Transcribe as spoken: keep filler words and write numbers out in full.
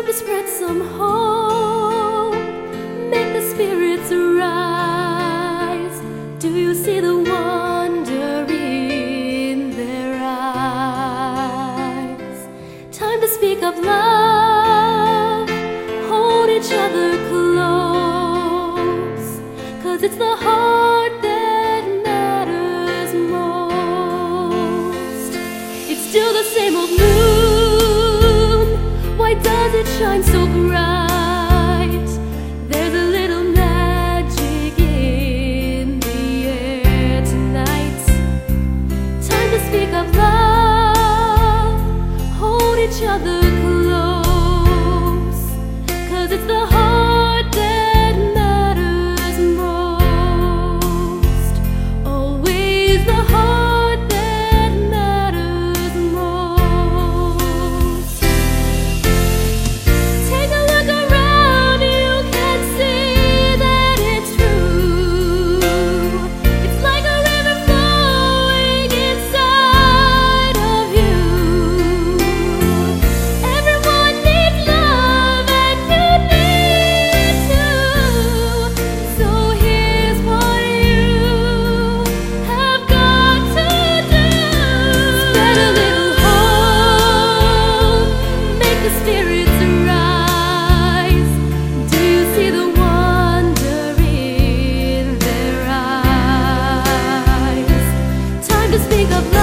to spread some hope, make the spirits rise. Do you see the wonder in their eyes? Time to speak of love, hold each other close, 'cause it's the heart that matters most. It's still the same old moon, why does it shine so bright? There's a little magic in the air tonight. Time to speak of love, hold each other close, 'cause it's the heart that matters most. Always the heart that matters most. Take a look around, you can see that it's true. It's like a river flowing inside of you. Everyone needs love and you need it too. So here's what you have got to do. Spread a little hope, make the spirits rise. Do you see the wonder in their eyes? Time to speak of